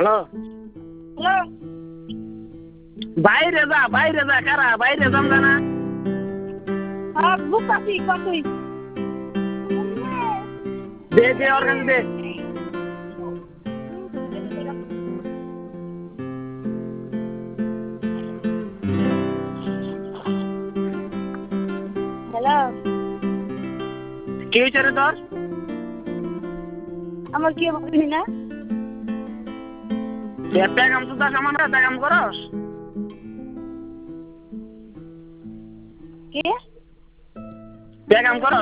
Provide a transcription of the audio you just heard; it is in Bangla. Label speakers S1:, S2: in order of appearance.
S1: হ্যালো
S2: হ্যালো
S1: বাইরে যা কারা বাইরে যাম না
S2: হ্যাঁ বুক আছি কতই
S1: দে ওর কাছে দে
S2: হ্যালো
S1: কি হয়েছে রে তোর
S2: আমার কি বলবি না
S1: পেগাম তো সামান পেগাম করস
S2: কে
S1: পেগাম করস